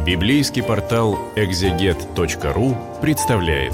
Библейский портал экзегет.ру представляет.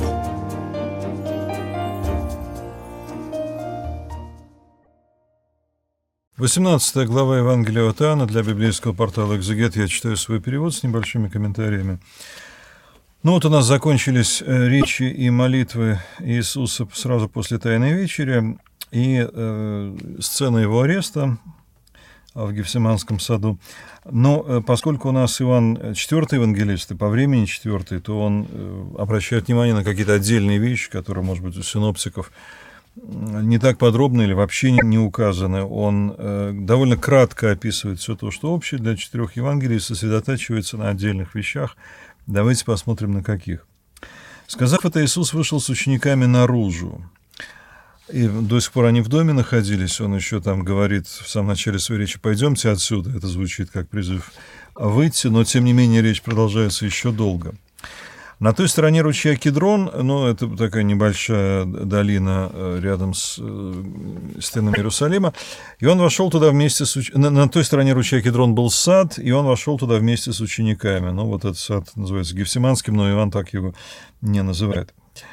Восемнадцатая глава Евангелия от Иоанна для библейского портала «Экзегет». Я читаю свой перевод с небольшими комментариями. Ну вот у нас закончились речи и молитвы Иисуса сразу после Тайной вечери и сцена его ареста в Гефсиманском саду. Но поскольку у нас Иоанн четвертый евангелист, и по времени четвертый, то он обращает внимание на какие-то отдельные вещи, которые, может быть, у синоптиков не так подробно или вообще не указаны. Он довольно кратко описывает все то, что общее для четырех Евангелий, сосредотачивается на отдельных вещах. Давайте посмотрим, на каких. «Сказав это, Иисус вышел с учениками наружу. И до сих пор они в доме находились. Он еще там говорит в самом начале своей речи: «Пойдемте отсюда». Это звучит как призыв выйти, но тем не менее речь продолжается еще долго. На той стороне ручья Кедрон, это такая небольшая долина рядом с стенами Иерусалима, и он вошел туда вместе с на той стороне ручья Кедрон был сад, и он вошел туда вместе с учениками. Вот этот сад называется Гефсиманским, но Иоанн так его не называет.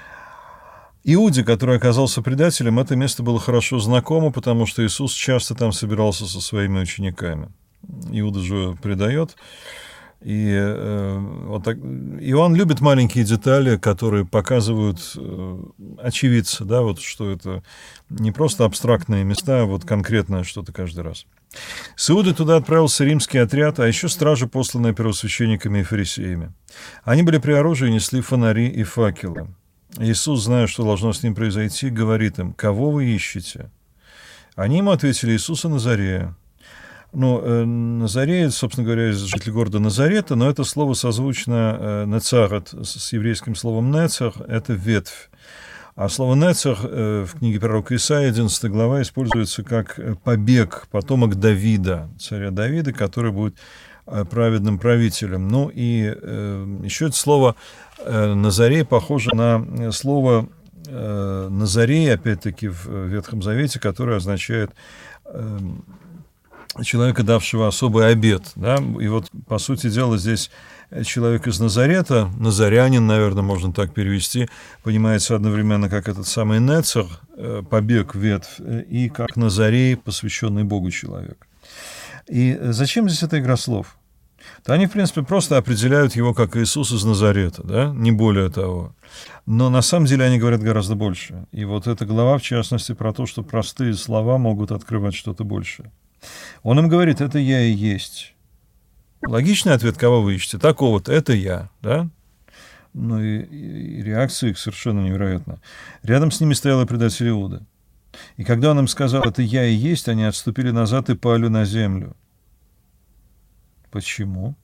Иуде, который оказался предателем, это место было хорошо знакомо, потому что Иисус часто там собирался со своими учениками. Иуда же предает. И Иоанн любит маленькие детали, которые показывают очевидца, что это не просто абстрактные места, а конкретное что-то каждый раз. С Иудой туда отправился римский отряд, а еще стражи, посланные первосвященниками и фарисеями. Они были при оружии и несли фонари и факелы. Иисус, зная, что должно с ним произойти, говорит им: «Кого вы ищете?» Они ему ответили: «Иисуса Назарея». Назареец, собственно говоря, житель города Назарета, но это слово созвучно «нецарет» с еврейским словом «нецар» — это ветвь. А слово «нецар» в книге пророка Исаии, 11 глава, используется как побег, потомок Давида, царя Давида, который будет праведным правителем. Еще это слово «назарей» похоже на слово «назарей», опять-таки, в Ветхом Завете, которое означает человека, давшего особый обет. И по сути дела, здесь человек из Назарета, назарянин, наверное, можно так перевести, понимается одновременно как этот самый Нецар, побег, ветвь, и как Назарей, посвященный Богу человек. И зачем здесь эта игра слов? Они, в принципе, просто определяют его как Иисус из Назарета, не более того. Но на самом деле они говорят гораздо больше. И эта глава, в частности, про то, что простые слова могут открывать что-то большее. Он им говорит: «Это я и есть». Логичный ответ: «Кого вы ищете?» «Такого-то, это я». И реакция их совершенно невероятна. Рядом с ними стоял и предатель Иуда. И когда он им сказал: «Это я и есть», они отступили назад и пали на землю. Почему?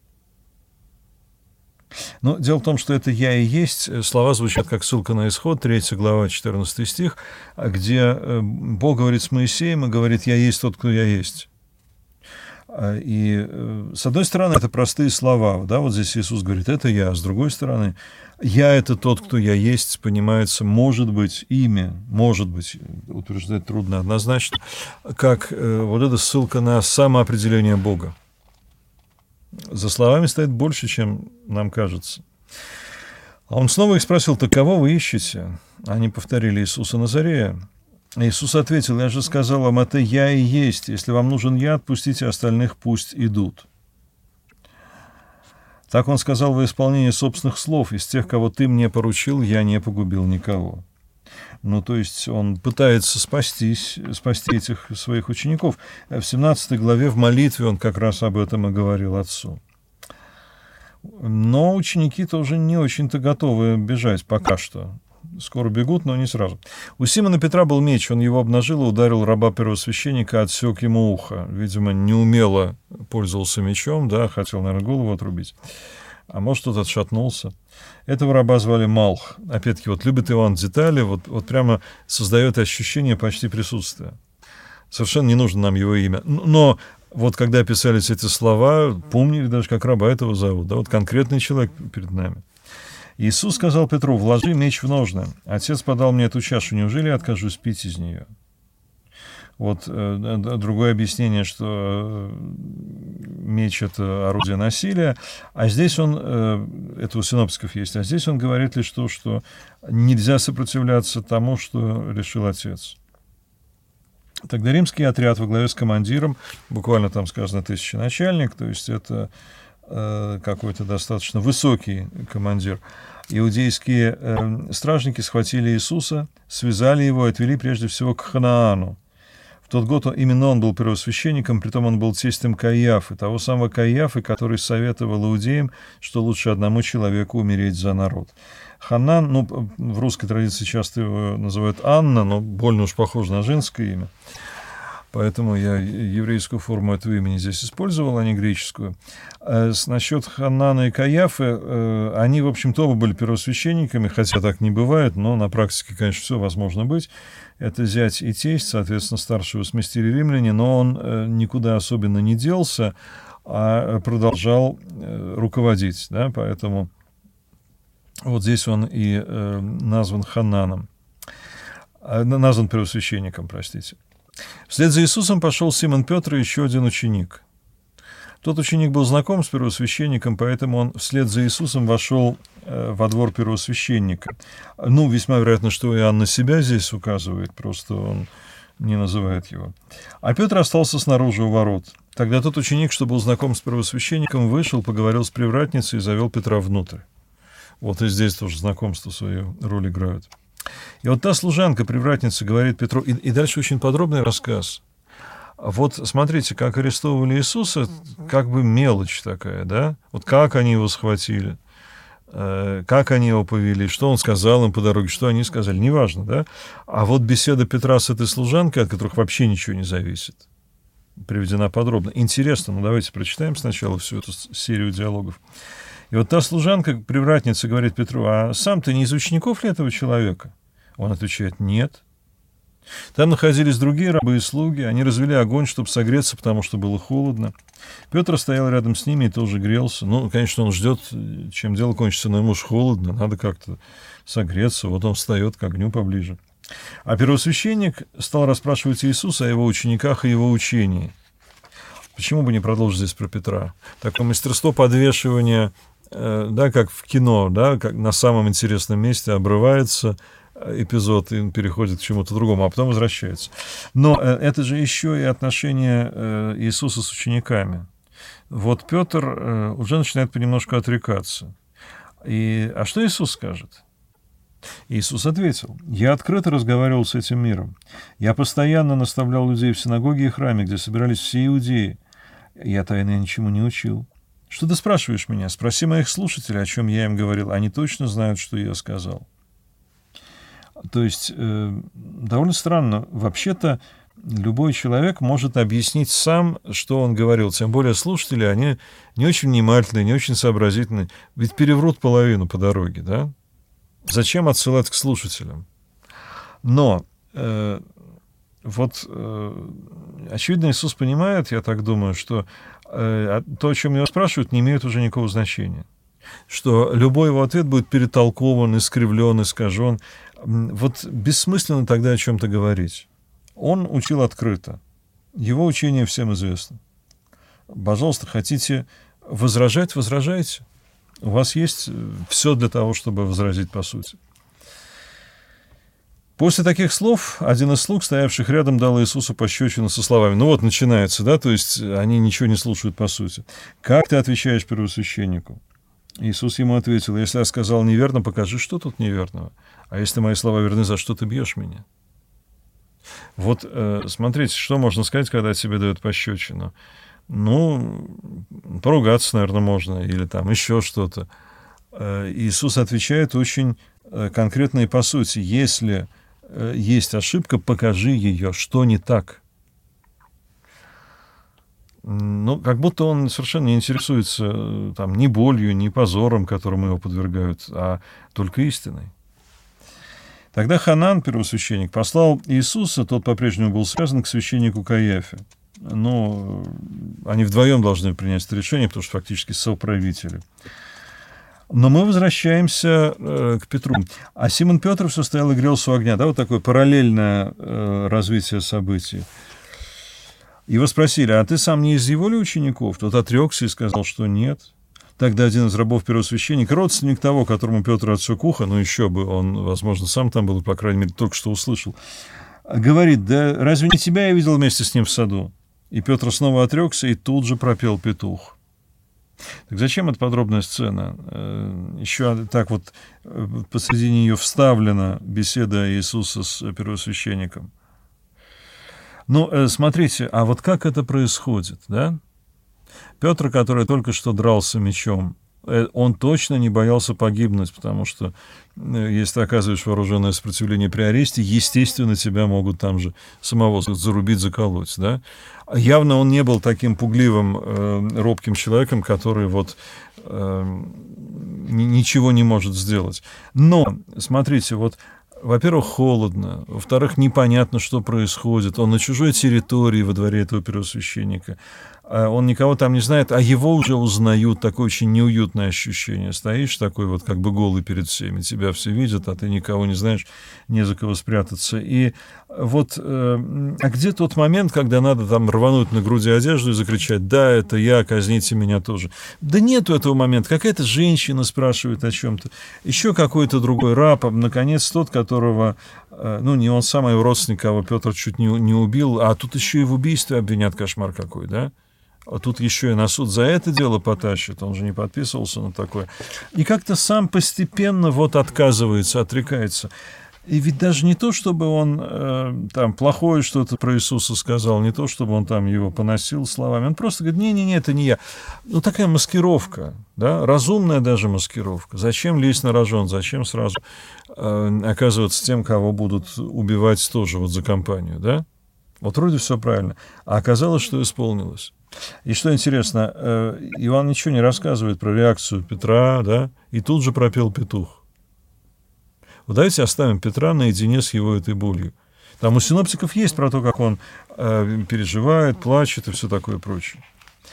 Дело в том, что это «я и есть» слова звучат как ссылка на Исход, 3 глава, 14 стих, где Бог говорит с Моисеем и говорит: «Я есть тот, кто я есть». И, с одной стороны, это простые слова. Здесь Иисус говорит: «Это я». С другой стороны, «я» — это тот, кто я есть, понимается, может быть, имя, может быть, утверждать трудно однозначно, как эта ссылка на самоопределение Бога. За словами стоит больше, чем нам кажется. А он снова их спросил: «Так кого вы ищете?» Они повторили: «Иисуса Назарея». Иисус ответил: «Я же сказал вам, это я и есть. Если вам нужен я, отпустите остальных, пусть идут». Так он сказал во исполнение собственных слов: «Из тех, кого ты мне поручил, я не погубил никого». То есть он пытается спасти этих своих учеников. В 17 главе в молитве он как раз об этом и говорил Отцу. Но ученики тоже не очень-то готовы бежать пока что. Скоро бегут, но не сразу. У Симона Петра был меч, он его обнажил и ударил раба первосвященника, отсек ему ухо. Видимо, неумело пользовался мечом, хотел, наверное, голову отрубить. А может, тот отшатнулся. Этого раба звали Малх. Опять-таки, любит Иоанн детали, прямо создает ощущение почти присутствия. Совершенно не нужно нам его имя. Но когда писались эти слова, помнили даже, как раба этого зовут. Конкретный человек перед нами. Иисус сказал Петру: «Вложи меч в ножны. Отец подал мне эту чашу, неужели я откажусь пить из нее?» Вот другое объяснение, что меч — это орудие насилия, а здесь он, это у синоптиков есть, а здесь он говорит лишь то, что нельзя сопротивляться тому, что решил отец. Тогда римский отряд во главе с командиром, буквально там сказано тысяченачальник, то есть это какой-то достаточно высокий командир. Иудейские стражники схватили Иисуса, связали его и отвели прежде всего к Ханаану. В тот год именно он был первосвященником, притом он был тестем Каиафы, того самого Каиафы, который советовал иудеям, что лучше одному человеку умереть за народ. Ханан, в русской традиции часто его называют Анна, но больно уж похоже на женское имя. Поэтому я еврейскую форму этого имени здесь использовал, а не греческую. Насчет Ханана и Каиафы, они, в общем-то, оба были первосвященниками, хотя так не бывает, но на практике, конечно, все возможно быть. Это зять и тесть, соответственно, старшего сместили римляне, но он никуда особенно не делся, а продолжал руководить, да, поэтому вот здесь он и назван Хананом, назван первосвященником, простите. Вслед за Иисусом пошел Симон Петр и еще один ученик. Тот ученик был знаком с первосвященником, поэтому он вслед за Иисусом вошел во двор первосвященника. Весьма вероятно, что Иоанн на себя здесь указывает, просто он не называет его. А Петр остался снаружи у ворот. Тогда тот ученик, что был знаком с первосвященником, вышел, поговорил с привратницей и завел Петра внутрь. Вот и здесь тоже знакомство свою роль играют. И вот та служанка, привратница, говорит Петру, и дальше очень подробный рассказ. Вот смотрите, как арестовывали Иисуса, как бы мелочь такая, да? Вот как они его схватили, как они его повели, что он сказал им по дороге, что они сказали, неважно, да? А вот беседа Петра с этой служанкой, от которых вообще ничего не зависит, приведена подробно. Интересно, давайте прочитаем сначала всю эту серию диалогов. И вот та служанка, привратница, говорит Петру, а сам ты не из учеников ли этого человека? Он отвечает, нет. Там находились другие рабы и слуги, они развели огонь, чтобы согреться, потому что было холодно. Петр стоял рядом с ними и тоже грелся. Конечно, он ждет, чем дело кончится, но ему уж холодно, надо как-то согреться. Вот он встает к огню поближе. А первосвященник стал расспрашивать Иисуса о его учениках и его учении. Почему бы не продолжить здесь про Петра? Такое мастерство подвешивания, да, как в кино, да, как на самом интересном месте обрывается эпизод и переходит к чему-то другому, а потом возвращается. Но это же еще и отношения Иисуса с учениками. Вот Петр уже начинает понемножку отрекаться. А что Иисус скажет? Иисус ответил, «Я открыто разговаривал с этим миром. Я постоянно наставлял людей в синагоге и храме, где собирались все иудеи. Я тайно ничему не учил. Что ты спрашиваешь меня? Спроси моих слушателей, о чем я им говорил. Они точно знают, что я сказал». То есть, довольно странно. Вообще-то, любой человек может объяснить сам, что он говорил. Тем более слушатели, они не очень внимательны, не очень сообразительны. Ведь переврут половину по дороге, да? Зачем отсылать к слушателям? Но очевидно, Иисус понимает, я так думаю, что то, о чем его спрашивают, не имеет уже никакого значения. Что любой его ответ будет перетолкован, искривлен, искажен. Вот бессмысленно тогда о чем-то говорить. Он учил открыто. Его учение всем известно. Пожалуйста, хотите возражать, возражайте. У вас есть все для того, чтобы возразить по сути. После таких слов один из слуг, стоявших рядом, дал Иисусу пощечину со словами. Начинается, да, то есть они ничего не слушают по сути. «Как ты отвечаешь первосвященнику?» Иисус ему ответил, «Если я сказал неверно, покажи, что тут неверного. А если мои слова верны, за что ты бьешь меня?» Вот смотрите, что можно сказать, когда тебе дают пощечину. Поругаться, наверное, можно, или там еще что-то. Иисус отвечает очень конкретно и по сути. Если есть ошибка, покажи ее, что не так. Как будто он совершенно не интересуется там, ни болью, ни позором, которому его подвергают, а только истиной. Тогда Ханан, первосвященник, послал Иисуса, тот по-прежнему был связан, к священнику Каиафе. Они вдвоем должны принять это решение, потому что фактически соправители. Но мы возвращаемся к Петру. А Симон Петр все стоял и грелся у огня. Да, вот такое параллельное развитие событий. Его спросили: а ты сам не из его ли учеников? Тот отрекся и сказал, что нет. Тогда один из рабов первосвященника, родственник того, которому Петр отсек ухо, ну еще бы, он, возможно, сам там был, по крайней мере, только что услышал, говорит: да разве не тебя я видел вместе с ним в саду? И Петр снова отрекся и тут же пропел петух. Так зачем эта подробная сцена? Еще так вот посреди нее вставлена беседа Иисуса с первосвященником. Ну, смотрите, а вот как это происходит, да? Петр, который только что дрался мечом, он точно не боялся погибнуть, потому что если ты оказываешь вооруженное сопротивление при аресте, естественно, тебя могут там же самого зарубить, заколоть, да? Явно он не был таким пугливым, робким человеком, который вот ничего не может сделать. Но, смотрите, вот, во-первых, холодно, во-вторых, непонятно, что происходит. Он на чужой территории во дворе этого первосвященника. Он никого там не знает, а его уже узнают. Такое очень неуютное ощущение. Стоишь такой вот как бы голый перед всеми, тебя все видят, а ты никого не знаешь, не за кого спрятаться. И вот, а где тот момент, когда надо там рвануть на груди одежду и закричать: да, это я, казните меня тоже? Да нету этого момента. Какая-то женщина спрашивает о чем-то, еще какой-то другой раб, наконец тот, которого, ну, не он сам, а его родственник, кого Петр чуть не убил, а тут еще и в убийстве обвинят, кошмар какой, да? А тут еще и на суд за это дело потащат, он же не подписывался на такое. И как-то сам постепенно вот отказывается, отрекается. И ведь даже не то, чтобы он там плохое что-то про Иисуса сказал, не то, чтобы он там его поносил словами, он просто говорит: не-не-не, это не я. Ну, такая маскировка, да, разумная даже маскировка. Зачем лезть на рожон, зачем сразу оказываться тем, кого будут убивать тоже вот за компанию, да? Вот вроде все правильно, а оказалось, что исполнилось. И что интересно, Иоанн ничего не рассказывает про реакцию Петра, да, и тут же пропел петух. Вот давайте оставим Петра наедине с его этой болью. Там у синоптиков есть про то, как он переживает, плачет и все такое прочее.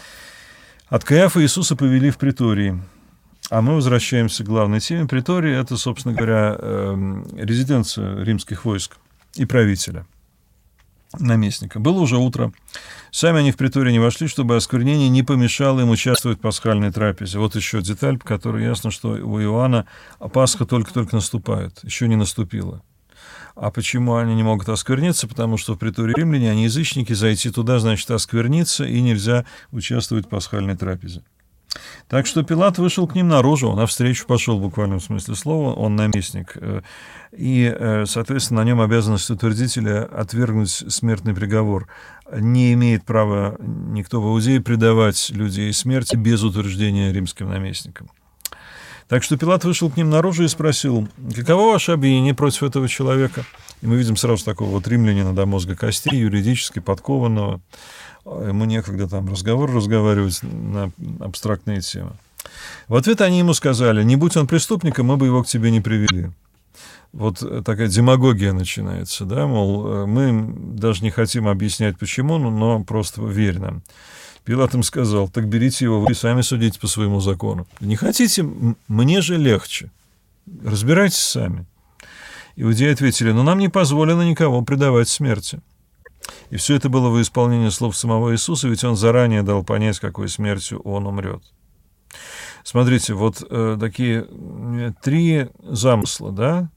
От Каиафа Иисуса повели в притории. А мы возвращаемся к главной теме. Притория — это, собственно говоря, резиденция римских войск и правителя, наместника. Было уже утро. Сами они в приторию не вошли, чтобы осквернение не помешало им участвовать в пасхальной трапезе. Вот еще деталь, по которой ясно, что у Иоанна Пасха только-только наступает, еще не наступила. А почему они не могут оскверниться? Потому что в притории римляне, они язычники, зайти туда, значит, оскверниться, и нельзя участвовать в пасхальной трапезе. Так что Пилат вышел к ним наружу, он навстречу пошел в буквальном смысле слова, он наместник. И, соответственно, на нем обязанность утвердителя отвергнуть смертный приговор. Не имеет права никто в Иудее предавать людей смерти без утверждения римским наместником. Так что Пилат вышел к ним наружу и спросил: каково ваше обвинение против этого человека? И мы видим сразу такого вот римлянина до мозга костей, юридически подкованного. Ему некогда там разговаривать на абстрактные темы. В ответ они ему сказали: не будь он преступником, мы бы его к тебе не привели. Вот такая демагогия начинается, да, мол, мы даже не хотим объяснять почему, но просто верь нам. Пилат им сказал: так берите его, вы сами судите по своему закону. Не хотите, мне же легче. Разбирайтесь сами. Иудеи ответили: но нам не позволено никого предавать смерти. И все это было во исполнение слов самого Иисуса, ведь он заранее дал понять, какой смертью он умрет. Смотрите, вот такие три замысла, да?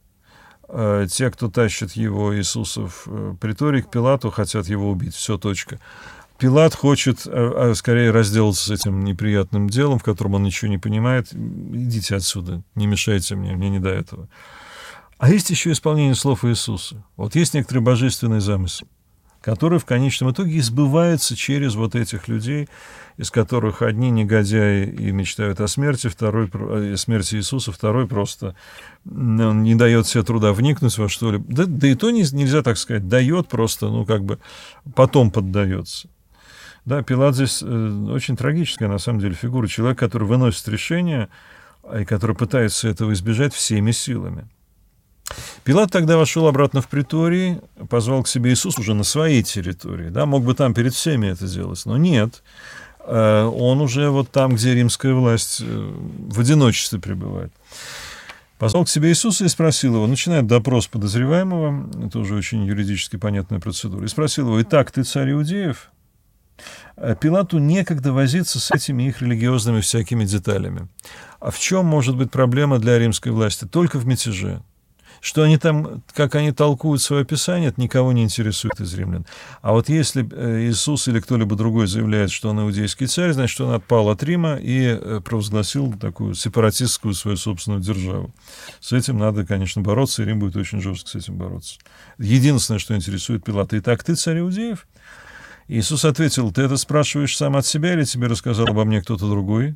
Те, кто тащит его, Иисуса, в приторий к Пилату, хотят его убить. Все, точка. Пилат хочет скорее разделаться с этим неприятным делом, в котором он ничего не понимает. Идите отсюда, не мешайте мне не до этого. А есть еще исполнение слов Иисуса. Вот есть некоторый божественный замысел, который в конечном итоге избывается через вот этих людей, из которых одни негодяи и мечтают о смерти, второй о смерти Иисуса, второй просто не дает себе труда вникнуть во что-либо. Да и то нельзя так сказать, дает просто, ну, как бы потом поддается. Да, Пилат здесь очень трагическая, на самом деле, фигура. Человек, который выносит решение и который пытается этого избежать всеми силами. Пилат тогда вошел обратно в приторий, позвал к себе Иисуса уже на своей территории. Да, мог бы там перед всеми это делать, но нет. Он уже вот там, где римская власть в одиночестве пребывает. Позвал к себе Иисуса и спросил его, начинает допрос подозреваемого, это уже очень юридически понятная процедура, и спросил его: «Итак, ты царь иудеев?» Пилату некогда возиться с этими их религиозными всякими деталями. А в чем может быть проблема для римской власти? Только в мятеже. Что они там, как они толкуют свое Писание, это никого не интересует из римлян. А вот если Иисус или кто-либо другой заявляет, что он иудейский царь, значит, он отпал от Рима и провозгласил такую сепаратистскую свою собственную державу. С этим надо, конечно, бороться, и Рим будет очень жестко с этим бороться. Единственное, что интересует Пилата: «Итак, ты царь иудеев?» Иисус ответил: «Ты это спрашиваешь сам от себя или тебе рассказал обо мне кто-то другой?»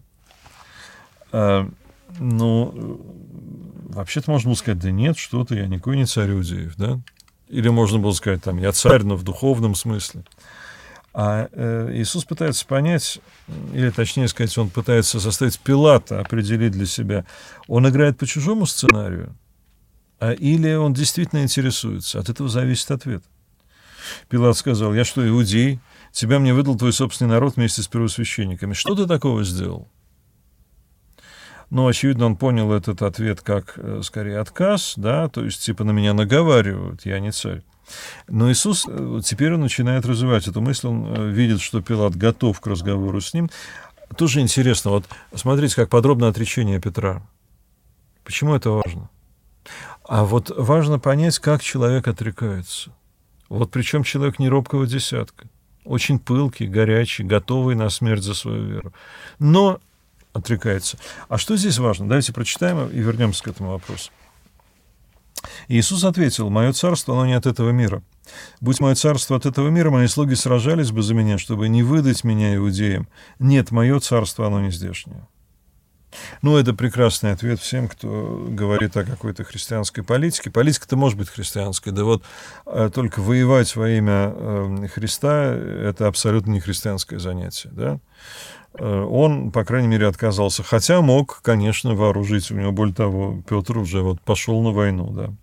Вообще-то можно было сказать: да нет, что-то, я никакой не царь иудеев, да? Или можно было сказать, там, я царь, но в духовном смысле. А Иисус пытается понять, или точнее сказать, он пытается заставить Пилата определить для себя, он играет по чужому сценарию, или он действительно интересуется. От этого зависит ответ. Пилат сказал: «Я что, иудей? Тебя мне выдал твой собственный народ вместе с первосвященниками. Что ты такого сделал?» Очевидно, он понял этот ответ как, скорее, отказ, да, то есть, типа, на меня наговаривают, я не царь. Но Иисус, теперь он начинает развивать эту мысль, он видит, что Пилат готов к разговору с ним. Тоже интересно, вот смотрите, как подробно отречение Петра. Почему это важно? А вот важно понять, как человек отрекается. Вот причем человек не робкого десятка, очень пылкий, горячий, готовый на смерть за свою веру. Но отрекается. А что здесь важно? Давайте прочитаем и вернемся к этому вопросу. Иисус ответил: «Мое царство, оно не от этого мира. Будь мое царство от этого мира, мои слуги сражались бы за меня, чтобы не выдать меня иудеям. Нет, мое царство, оно не здешнее». Это прекрасный ответ всем, кто говорит о какой-то христианской политике. Политика-то может быть христианской, да вот только воевать во имя Христа — это абсолютно не христианское занятие, да? Он, по крайней мере, отказался. Хотя мог, конечно, вооружить. У него, более того, Петр уже вот пошел на войну, да.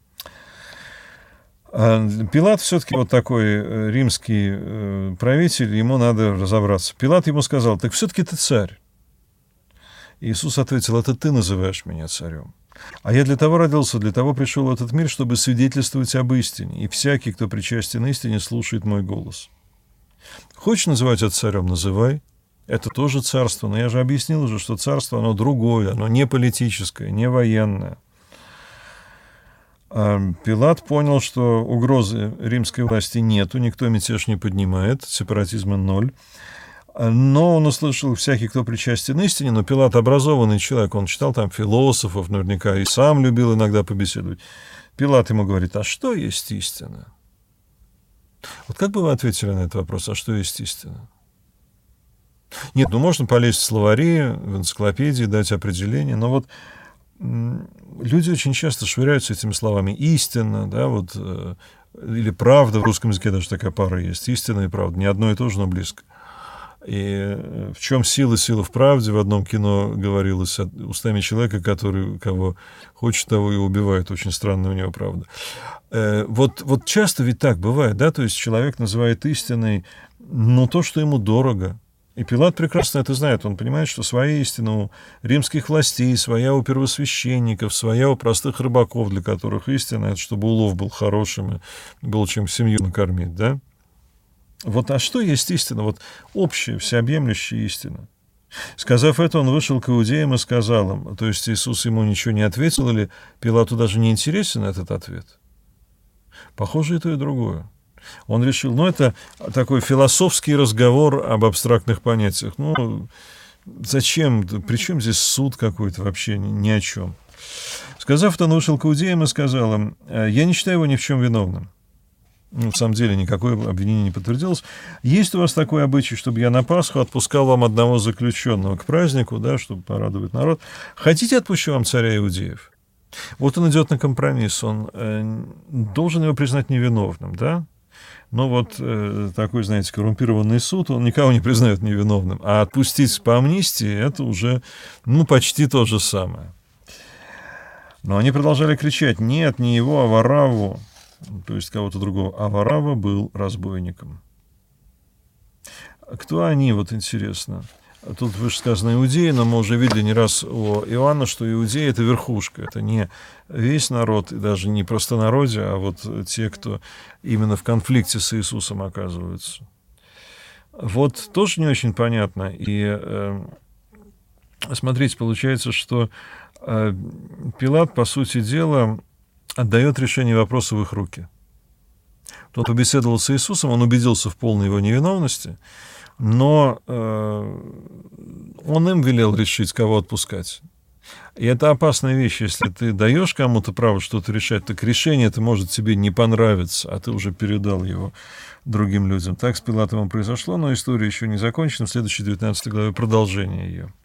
Пилат все-таки вот такой римский правитель, ему надо разобраться. Пилат ему сказал: «Так все-таки ты царь». Иисус ответил: «Это ты называешь меня царем. А я для того родился, для того пришел в этот мир, чтобы свидетельствовать об истине. И всякий, кто причастен истине, слушает мой голос». Хочешь называть это царем — называй. Это тоже царство, но я же объяснил уже, что царство, оно другое, оно не политическое, не военное. Пилат понял, что угрозы римской власти нету, никто мятеж не поднимает, сепаратизма ноль. Но он услышал: всякий, кто причастен истине. Но Пилат образованный человек, он читал там философов наверняка и сам любил иногда побеседовать. Пилат ему говорит: «А что есть истина?» Вот как бы вы ответили на этот вопрос: а что есть истина? Нет, можно полезть в словари, в энциклопедии, дать определение, но вот люди очень часто швыряются этими словами: истина, да, вот, или правда, в русском языке даже такая пара есть, истина и правда, не одно и то же, но близко. И в чем сила в правде, в одном кино говорилось устами человека, который кого хочет, того и убивает. Очень странная у него правда. Вот часто ведь так бывает, да, то есть человек называет истиной, то, что ему дорого. И Пилат прекрасно это знает. Он понимает, что своя истина у римских властей, своя у первосвященников, своя у простых рыбаков, для которых истина — это чтобы улов был хорошим и было чем семью накормить, да? Вот, а что есть истина? Вот общая, всеобъемлющая истина. Сказав это, он вышел к иудеям и сказал им, то есть Иисус ему ничего не ответил, или Пилату даже не интересен этот ответ? Похоже, и то, и другое. Он решил, это такой философский разговор об абстрактных понятиях. Зачем? При чем здесь суд какой-то вообще? Ни о чем. Сказав это, он вышел к иудеям и сказал им: «Я не считаю его ни в чем виновным». На самом деле никакое обвинение не подтвердилось. Есть у вас такой обычай, чтобы я на Пасху отпускал вам одного заключенного к празднику, да, чтобы порадовать народ. Хотите, отпущу вам царя иудеев? Вот он идет на компромисс, он должен его признать невиновным, да? Но такой, знаете, коррумпированный суд, он никого не признает невиновным. А отпустить по амнистии — это уже, почти то же самое. Но они продолжали кричать: «Нет, не его, а Варавву», то есть кого-то другого. А Варавва был разбойником. Кто они, интересно? Тут выше сказано иудеи, но мы уже видели не раз у Иоанна, что иудеи — это верхушка, это не весь народ, и даже не простонародье, а вот те, кто именно в конфликте с Иисусом оказываются. Вот тоже не очень понятно. И смотрите, получается, что Пилат, по сути дела, отдает решение вопроса в их руки. Он побеседовал с Иисусом, он убедился в полной его невиновности, но он им велел решить, кого отпускать. И это опасная вещь. Если ты даешь кому-то право что-то решать, так решение это может тебе не понравиться, а ты уже передал его другим людям. Так с Пилатом произошло, но история еще не закончена. В следующей 19 главе продолжение ее.